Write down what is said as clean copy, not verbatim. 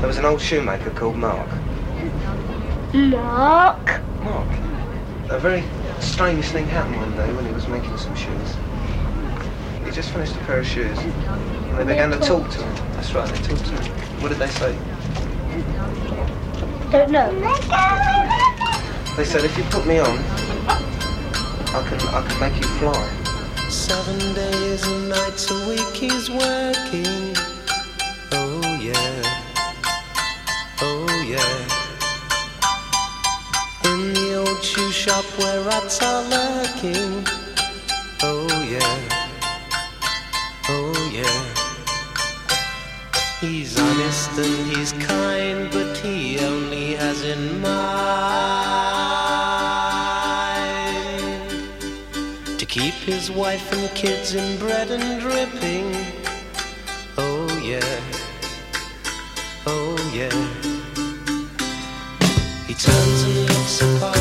There was an old shoemaker called Mark. Mark? Mark. A very strange thing happened one day when he was making some shoes. He just finished a pair of shoes, and they began to talk to him. That's right, they talked to him. What did they say? Don't know. They said, if you put me on, I can make you fly. 7 days and nights a week he's working. Oh yeah, oh yeah. In the old shoe shop where rats are lurking. Oh yeah, oh yeah. He's honest and he's kind, but he only has in mind to keep his wife and kids in bread and dripping. Oh yeah, oh yeah. He turns and looks apart.